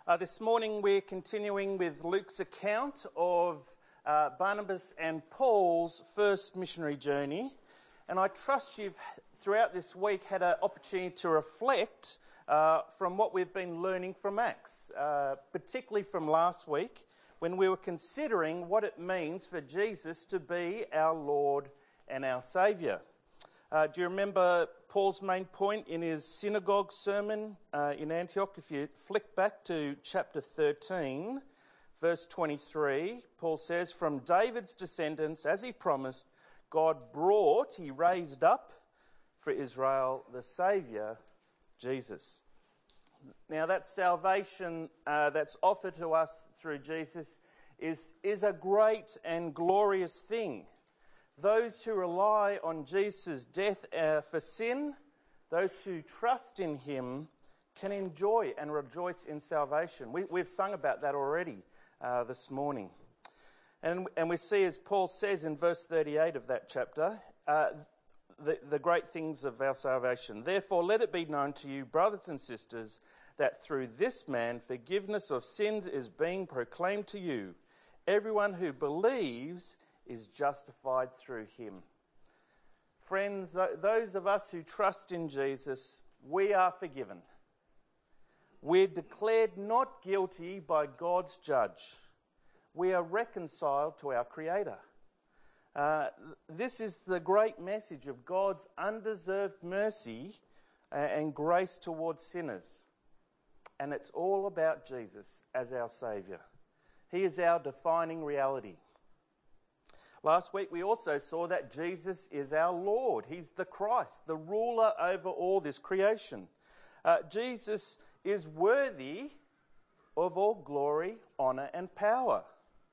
This morning we're continuing with Luke's account of Barnabas and Paul's first missionary journey. And I trust you've, throughout this week, had an opportunity to reflect from what we've been learning from Acts, particularly from last week when we were considering what it means for Jesus to be our Lord and our Saviour. Do you remember Paul's main point in his synagogue sermon in Antioch? If you flick back to chapter 13, verse 23, Paul says, "From David's descendants, as he promised, God brought, he raised up for Israel the Saviour, Jesus." Now that salvation that's offered to us through Jesus is a great and glorious thing. Those who rely on Jesus' death for sin, those who trust in him, can enjoy and rejoice in salvation. We've sung about that already this morning. And we see, as Paul says in verse 38 of that chapter, the great things of our salvation. "Therefore, let it be known to you, brothers and sisters, that through this man forgiveness of sins is being proclaimed to you. Everyone who believes is justified through him." Friends, those of us who trust in Jesus, we are forgiven. We're declared not guilty by God's judge. We are reconciled to our Creator. This is the great message of God's undeserved mercy and grace towards sinners. And it's all about Jesus as our Saviour. He is our defining reality. Last week we also saw that Jesus is our Lord. He's the Christ, the ruler over all this creation. Jesus is worthy of all glory, honour and power.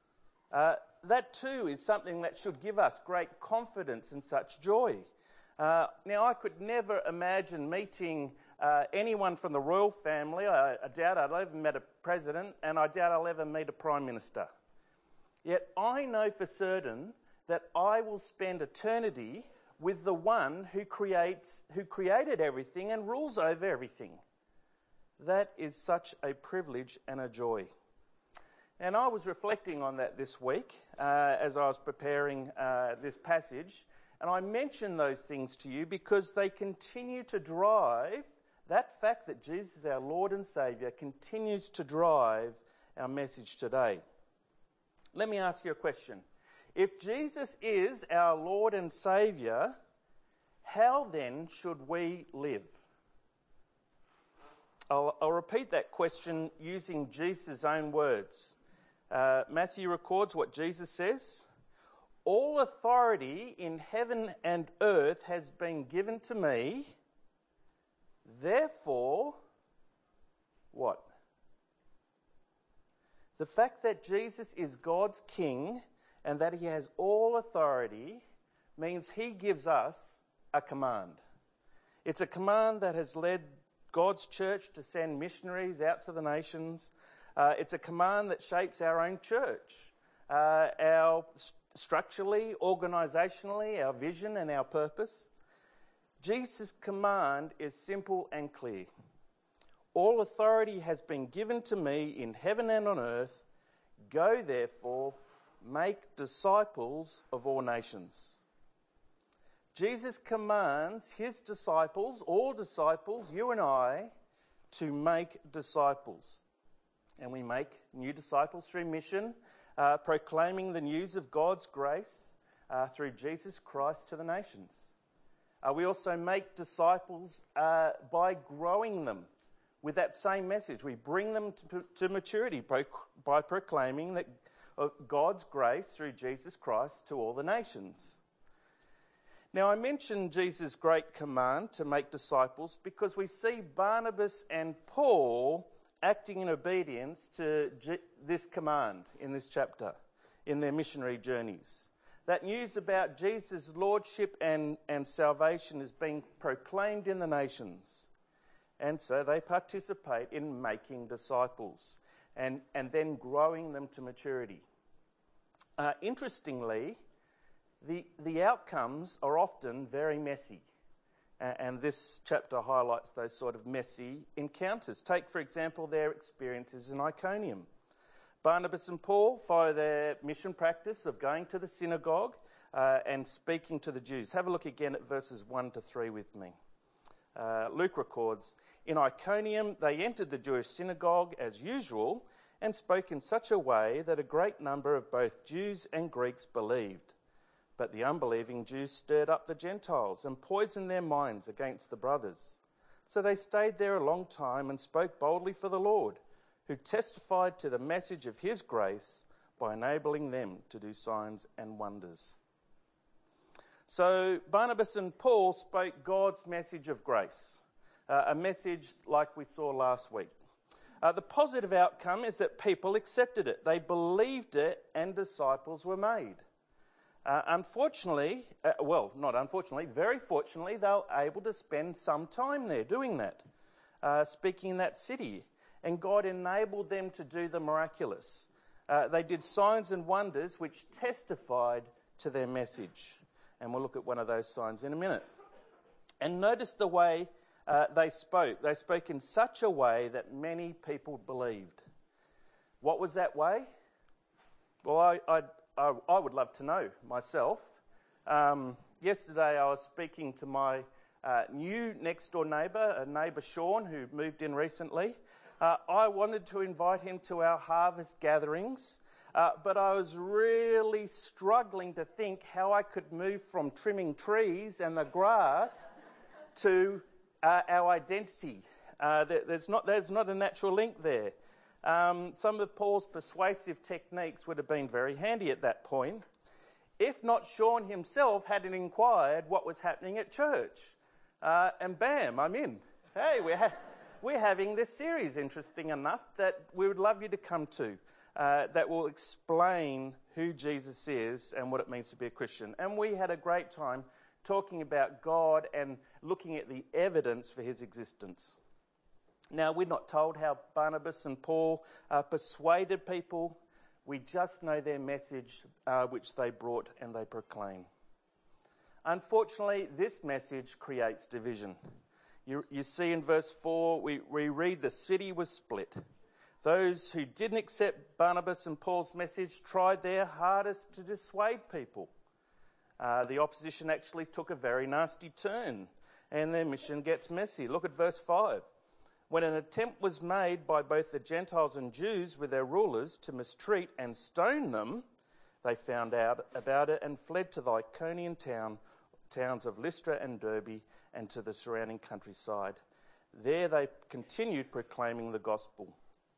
That too is something that should give us great confidence and such joy. Now, I could never imagine meeting anyone from the royal family. I doubt I'd ever met a president, and I doubt I'll ever meet a prime minister. Yet I know for certain that I will spend eternity with the one who created everything and rules over everything. That is such a privilege and a joy. And I was reflecting on that this week as I was preparing this passage, and I mention those things to you because they continue to drive, that fact that Jesus is our Lord and Saviour continues to drive our message today. Let me ask you a question. If Jesus is our Lord and Saviour, how then should we live? I'll repeat that question using Jesus' own words. Matthew records what Jesus says. "All authority in heaven and earth has been given to me. Therefore," what? The fact that Jesus is God's King and that he has all authority means he gives us a command. It's a command that has led God's church to send missionaries out to the nations. It's a command that shapes our own church, our structurally, organisationally, our vision and our purpose. Jesus' command is simple and clear. "All authority has been given to me in heaven and on earth. Go therefore, make disciples of all nations." Jesus commands his disciples, all disciples, you and I, to make disciples. And we make new disciples through mission, proclaiming the news of God's grace through Jesus Christ to the nations. We also make disciples by growing them with that same message. We bring them to maturity by proclaiming that God's grace through Jesus Christ to all the nations. Now, I mentioned Jesus' great command to make disciples because we see Barnabas and Paul acting in obedience to this command in this chapter, in their missionary journeys. That news about Jesus' lordship and salvation is being proclaimed in the nations. And so they participate in making disciples and then growing them to maturity. Interestingly, the outcomes are often very messy. And this chapter highlights those sort of messy encounters. Take, for example, their experiences in Iconium. Barnabas and Paul follow their mission practice of going to the synagogue and speaking to the Jews. Have a look again at verses 1 to 3 with me. Luke records, "In Iconium they entered the Jewish synagogue as usual and spoke in such a way that a great number of both Jews and Greeks believed. But the unbelieving Jews stirred up the Gentiles and poisoned their minds against the brothers. So they stayed there a long time and spoke boldly for the Lord, who testified to the message of his grace by enabling them to do signs and wonders." So Barnabas and Paul spoke God's message of grace, a message like we saw last week. The positive outcome is that people accepted it. They believed it and disciples were made. Unfortunately, not unfortunately, very fortunately, they were able to spend some time there doing that, speaking in that city. And God enabled them to do the miraculous. They did signs and wonders which testified to their message. And we'll look at one of those signs in a minute. And notice the way they spoke. They spoke in such a way that many people believed. What was that way? Well, I would love to know myself. Yesterday I was speaking to my new next door neighbour Sean, who moved in recently. I wanted to invite him to our harvest gatherings, but I was really struggling to think how I could move from trimming trees and the grass to our identity. There's not a natural link there. Some of Paul's persuasive techniques would have been very handy at that point, if not Sean himself hadn't inquired what was happening at church. And bam, I'm in. Hey, we're having this series, interesting enough, that we would love you to come to, that will explain who Jesus is and what it means to be a Christian. And we had a great time talking about God and looking at the evidence for his existence. Now, we're not told how Barnabas and Paul persuaded people. We just know their message, which they brought and they proclaim. Unfortunately, this message creates division. You see in verse 4, we read the city was split. Those who didn't accept Barnabas and Paul's message tried their hardest to dissuade people. The opposition actually took a very nasty turn, and their mission gets messy. Look at verse 5. When an attempt was made by both the Gentiles and Jews with their rulers to mistreat and stone them, they found out about it and fled to the Iconian towns of Lystra and Derbe and to the surrounding countryside. There they continued proclaiming the gospel.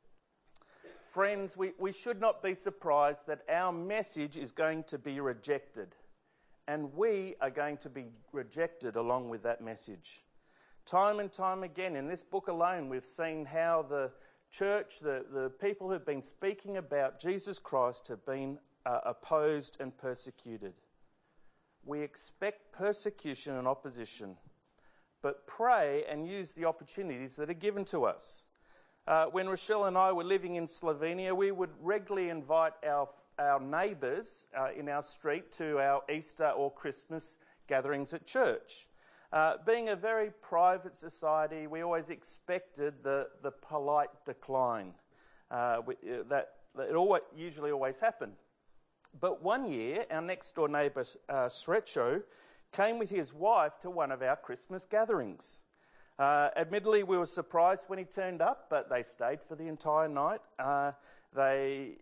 Friends, we should not be surprised that our message is going to be rejected, and we are going to be rejected along with that message. Time and time again, in this book alone, we've seen how the church, the people who've been speaking about Jesus Christ have been opposed and persecuted. We expect persecution and opposition, but pray and use the opportunities that are given to us. When Rochelle and I were living in Slovenia, we would regularly invite our neighbours in our street to our Easter or Christmas gatherings at church. Being a very private society, we always expected the polite decline. That it usually always happened. But one year, our next door neighbour, Srecho, came with his wife to one of our Christmas gatherings. Admittedly, we were surprised when he turned up, but they stayed for the entire night. It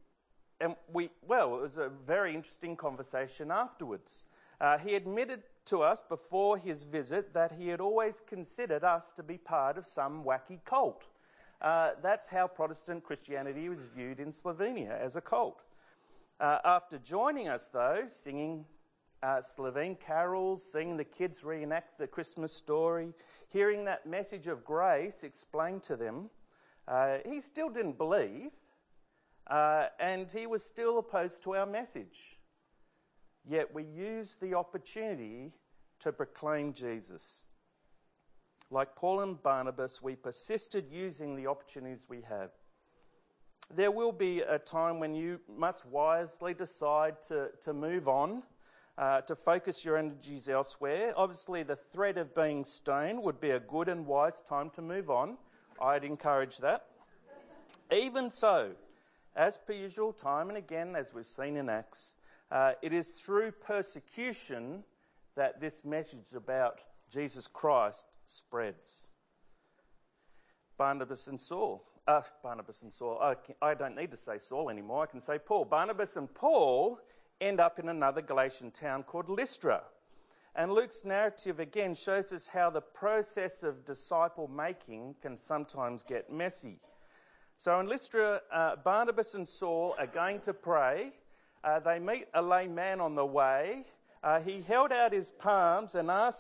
was a very interesting conversation afterwards. He admitted to us before his visit that he had always considered us to be part of some wacky cult. That's how Protestant Christianity was viewed in Slovenia, as a cult. After joining us, though, singing Slovene carols, seeing the kids reenact the Christmas story, hearing that message of grace explained to them, he still didn't believe, and he was still opposed to our message. Yet we used the opportunity to proclaim Jesus. Like Paul and Barnabas, we persisted using the opportunities we have. There will be a time when you must wisely decide to move on to focus your energies elsewhere. Obviously, the threat of being stoned would be a good and wise time to move on. I'd encourage that. Even so, as per usual, time and again, as we've seen in Acts, it is through persecution that this message about Jesus Christ spreads. Barnabas and Saul. I don't need to say Saul anymore. I can say Paul. Barnabas and Paul end up in another Galatian town called Lystra. And Luke's narrative again shows us how the process of disciple making can sometimes get messy. So in Lystra, Barnabas and Saul are going to pray. They meet a lame man on the way. He held out his palms and asked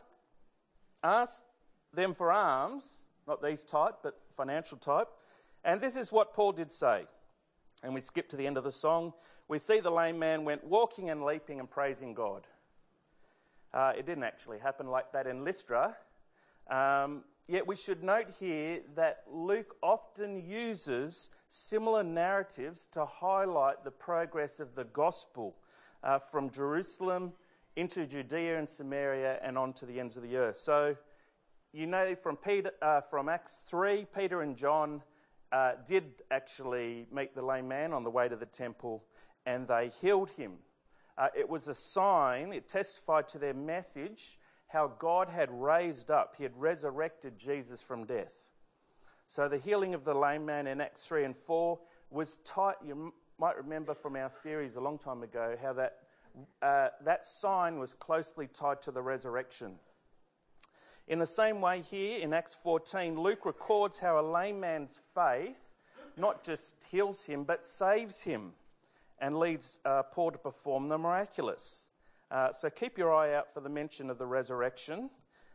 them for alms, not these type, but financial type. And this is what Paul did say. And we skip to the end of the song. We see the lame man went walking and leaping and praising God. It didn't actually happen like that in Lystra. Yet we should note here that Luke often uses similar narratives to highlight the progress of the gospel from Jerusalem into Judea and Samaria and on to the ends of the earth. So you know from Acts 3, Peter and John did actually meet the lame man on the way to the temple and they healed him. It was a sign, it testified to their message, how God had raised up, he had resurrected Jesus from death. So the healing of the lame man in Acts 3 and 4 was tight. You might remember from our series a long time ago how that sign was closely tied to the resurrection. In the same way here in Acts 14, Luke records how a lame man's faith not just heals him but saves him and leads Paul to perform the miraculous. So keep your eye out for the mention of the resurrection.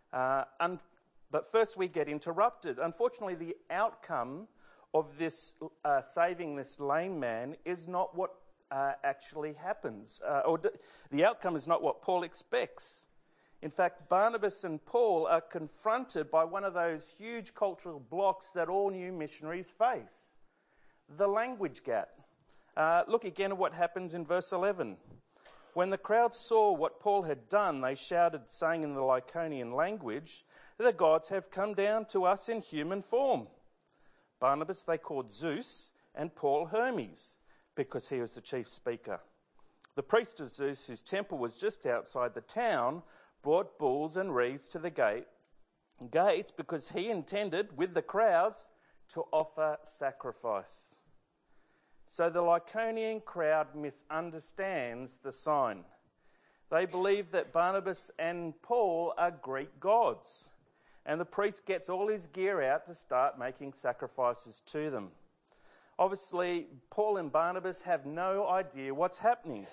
But first we get interrupted. Unfortunately, the outcome of this saving this lame man is not what actually happens. The outcome is not what Paul expects. In fact, Barnabas and Paul are confronted by one of those huge cultural blocks that all new missionaries face, the language gap. Look again at what happens in verse 11. When the crowd saw what Paul had done, they shouted, saying in the Lycaonian language, "The gods have come down to us in human form." Barnabas they called Zeus, and Paul Hermes, because he was the chief speaker. The priest of Zeus, whose temple was just outside the town, brought bulls and wreaths to the gates because he intended, with the crowds, to offer sacrifice. So the Lycaonian crowd misunderstands the sign. They believe that Barnabas and Paul are Greek gods, and the priest gets all his gear out to start making sacrifices to them. Obviously, Paul and Barnabas have no idea what's happening.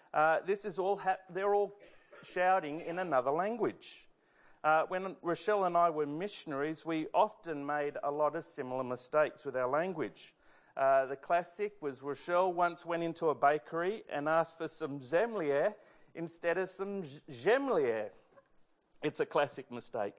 They're all shouting in another language. When Rochelle and I were missionaries, we often made a lot of similar mistakes with our language. The classic was Rochelle once went into a bakery and asked for some zemlier instead of some gemlier. It's a classic mistake.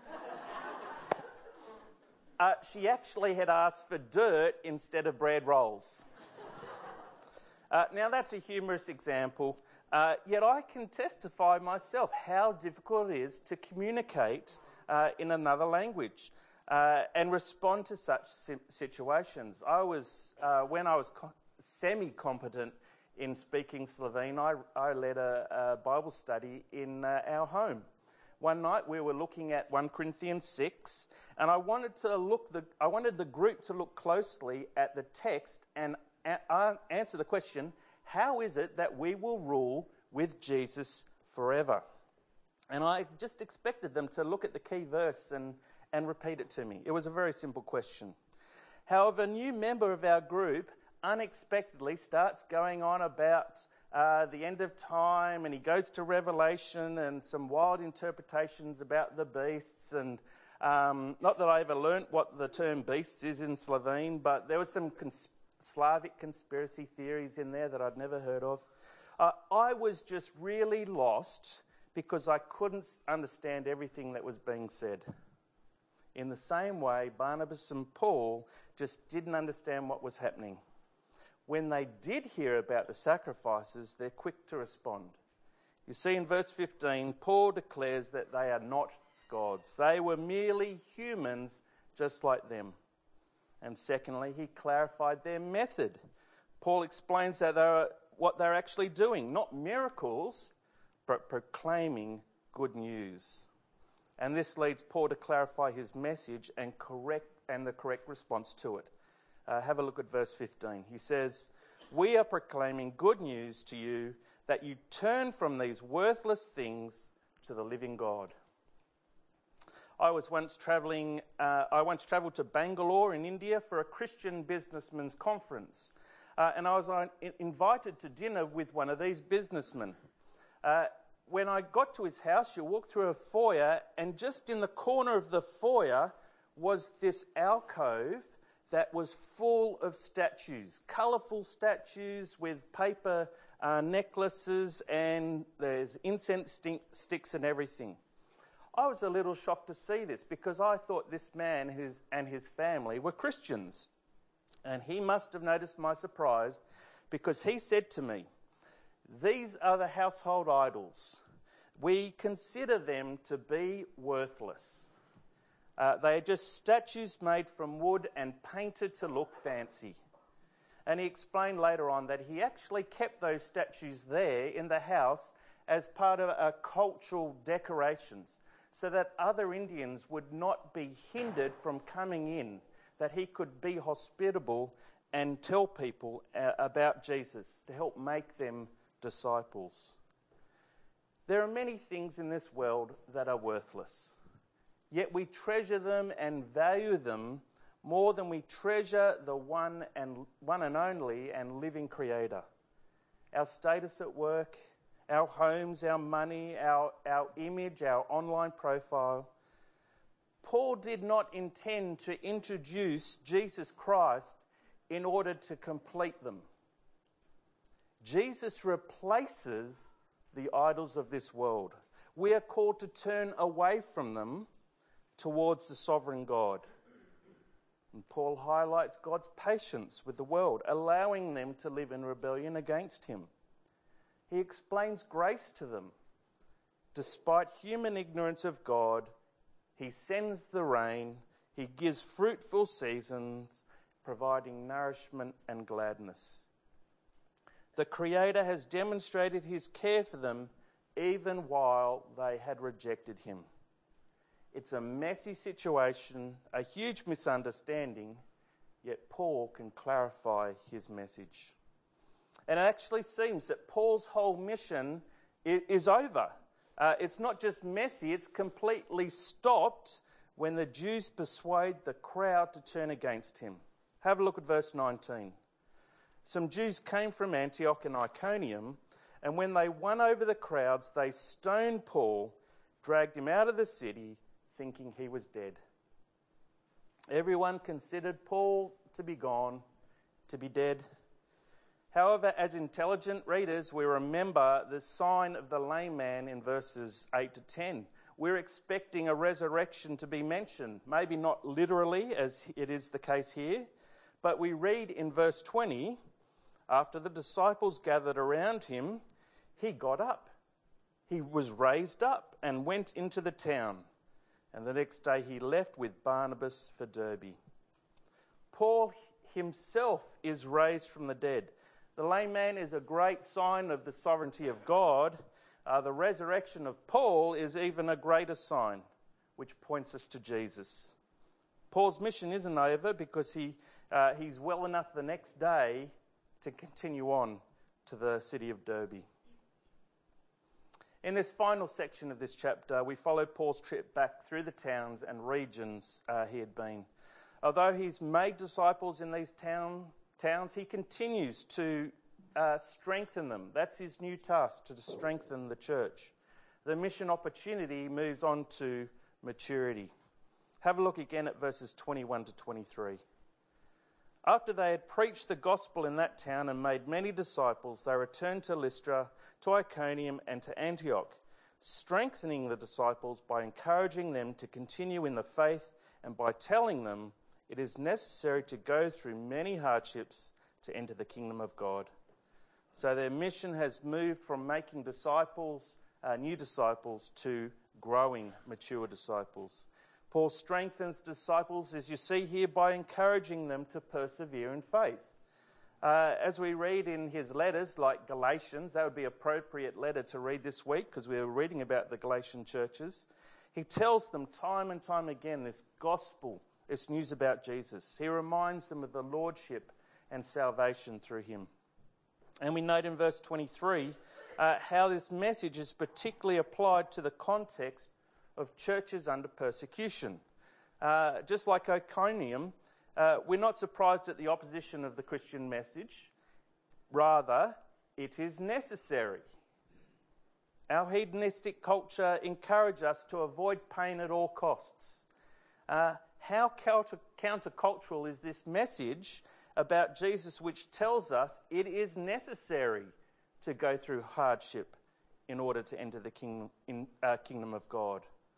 She actually had asked for dirt instead of bread rolls. Now that's a humorous example, yet I can testify myself how difficult it is to communicate in another language. And respond to such situations. When I was semi-competent in speaking Slovene, I led a Bible study in our home. One night we were looking at 1 Corinthians 6, and I wanted the group to look closely at the text and answer the question, how is it that we will rule with Jesus forever? And I just expected them to look at the key verse and repeat it to me. It was a very simple question. However, a new member of our group unexpectedly starts going on about the end of time, and he goes to Revelation and some wild interpretations about the beasts. And not that I ever learnt what the term beasts is in Slovene, but there was some Slavic conspiracy theories in there that I'd never heard of. I was just really lost because I couldn't understand everything that was being said. In the same way, Barnabas and Paul just didn't understand what was happening. When they did hear about the sacrifices, they're quick to respond. You see, in verse 15, Paul declares that they are not gods. They were merely humans just like them. And secondly, he clarified their method. Paul explains that what they're actually doing, not miracles, but proclaiming good news. And this leads Paul to clarify his message and the correct response to it. Have a look at verse 15. He says, "We are proclaiming good news to you that you turn from these worthless things to the living God." I once travelled to Bangalore in India for a Christian businessmen's conference. And I was invited to dinner with one of these businessmen. When I got to his house, you walk through a foyer, and just in the corner of the foyer was this alcove that was full of statues, colourful statues with paper necklaces, and there's incense sticks and everything. I was a little shocked to see this because I thought this man and his family were Christians. And he must have noticed my surprise because he said to me, "These are the household idols. We consider them to be worthless. They are just statues made from wood and painted to look fancy." And he explained later on that he actually kept those statues there in the house as part of cultural decorations so that other Indians would not be hindered from coming in, that he could be hospitable and tell people about Jesus to help make them disciples. There are many things in this world that are worthless, yet we treasure them and value them more than we treasure the one and only and living Creator. Our status at work, our homes, our money, our image, our online profile. Paul did not intend to introduce Jesus Christ in order to complete them. Jesus replaces the idols of this world. We are called to turn away from them towards the sovereign God. And Paul highlights God's patience with the world, allowing them to live in rebellion against him. He explains grace to them. Despite human ignorance of God, he sends the rain, he gives fruitful seasons, providing nourishment and gladness. The Creator has demonstrated his care for them even while they had rejected him. It's a messy situation, a huge misunderstanding, yet Paul can clarify his message. And it actually seems that Paul's whole mission is over. It's not just messy, it's completely stopped when the Jews persuade the crowd to turn against him. Have a look at verse 19. Some Jews came from Antioch and Iconium, and when they won over the crowds, they stoned Paul, dragged him out of the city, thinking he was dead. Everyone considered Paul to be gone, to be dead. However, as intelligent readers, we remember the sign of the lame man in verses 8 to 10. We're expecting a resurrection to be mentioned, maybe not literally as it is the case here, but we read in verse 20, after the disciples gathered around him, he got up. He was raised up and went into the town. And the next day he left with Barnabas for Derbe. Paul himself is raised from the dead. The lame man is a great sign of the sovereignty of God. The resurrection of Paul is even a greater sign, which points us to Jesus. Paul's mission isn't over because he's well enough the next day to continue on to the city of Derbe. In this final section of this chapter, we follow Paul's trip back through the towns and regions he had been. Although he's made disciples in these towns, he continues to strengthen them. That's his new task, to strengthen the church. The mission opportunity moves on to maturity. Have a look again at verses 21 to 23. After they had preached the gospel in that town and made many disciples, they returned to Lystra, to Iconium, and to Antioch, strengthening the disciples by encouraging them to continue in the faith and by telling them it is necessary to go through many hardships to enter the kingdom of God. So their mission has moved from making disciples new disciples to growing mature disciples. Paul strengthens disciples, as you see here, by encouraging them to persevere in faith. As we read in his letters, like Galatians, that would be an appropriate letter to read this week because we're reading about the Galatian churches. He tells them time and time again this gospel, this news about Jesus. He reminds them of the lordship and salvation through him. And we note in verse 23 how this message is particularly applied to the context of churches under persecution. Just like Iconium, we're not surprised at the opposition of the Christian message. Rather, it is necessary. Our hedonistic culture encourages us to avoid pain at all costs. How countercultural is this message about Jesus, which tells us it is necessary to go through hardship in order to enter the kingdom of God?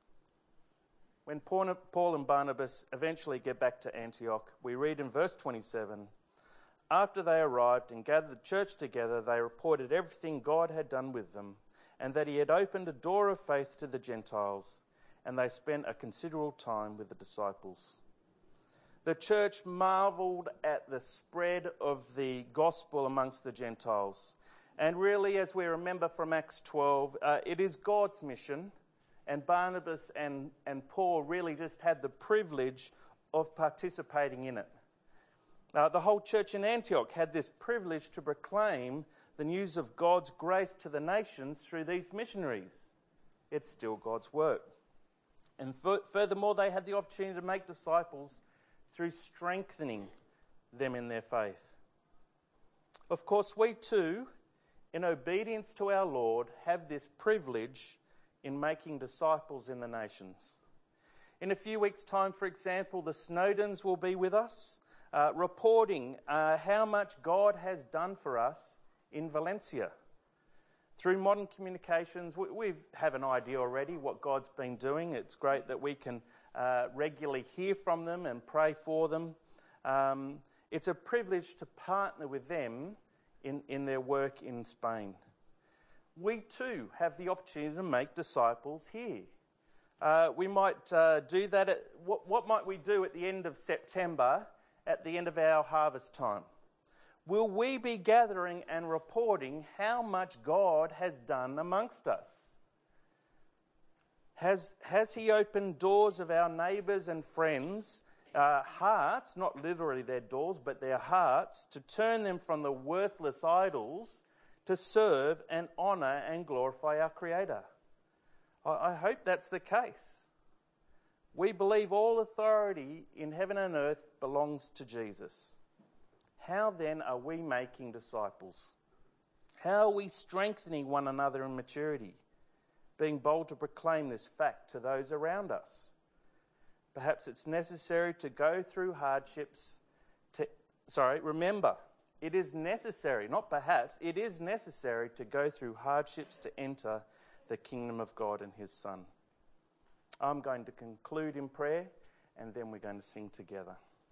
When Paul and Barnabas eventually get back to Antioch, we read in verse 27, after they arrived and gathered the church together, they reported everything God had done with them, and that he had opened a door of faith to the Gentiles, and they spent a considerable time with the disciples. The church marvelled at the spread of the gospel amongst the Gentiles. And really, as we remember from Acts 12, it is God's mission, and Barnabas and Paul really just had the privilege of participating in it. The whole church in Antioch had this privilege to proclaim the news of God's grace to the nations through these missionaries. It's still God's work. And furthermore, they had the opportunity to make disciples through strengthening them in their faith. Of course, we too, in obedience to our Lord, have this privilege in making disciples in the nations. In a few weeks' time, for example, the Snowdens will be with us, reporting how much God has done for us in Valencia. Through modern communications, we have an idea already what God's been doing. It's great that we can regularly hear from them and pray for them. It's a privilege to partner with them in their work in Spain. We too have the opportunity to make disciples here. We might do that what might we do at the end of September, at the end of our harvest time? Will we be gathering and reporting how much God has done amongst us? Has he opened doors of our neighbours and friends' hearts, not literally their doors, but their hearts, to turn them from the worthless idols to serve and honour and glorify our Creator? I hope that's the case. We believe all authority in heaven and earth belongs to Jesus. How then are we making disciples? How are we strengthening one another in maturity, being bold to proclaim this fact to those around us? Perhaps it's necessary to go through hardships remember, it is necessary, not perhaps, it is necessary to go through hardships to enter the kingdom of God and his Son. I'm going to conclude in prayer, and then we're going to sing together.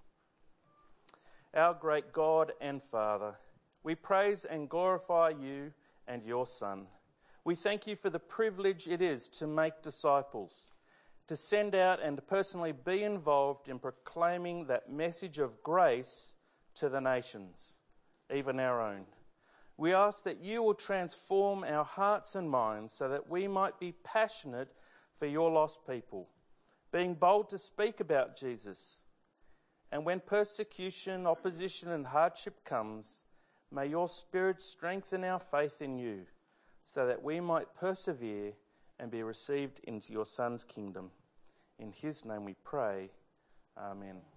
Our great God and Father, we praise and glorify you and your Son. We thank you for the privilege it is to make disciples, to send out and to personally be involved in proclaiming that message of grace to the nations, even our own. We ask that you will transform our hearts and minds so that we might be passionate for your lost people, being bold to speak about Jesus. And when persecution, opposition and hardship comes, may your Spirit strengthen our faith in you so that we might persevere and be received into your Son's kingdom. In his name we pray. Amen.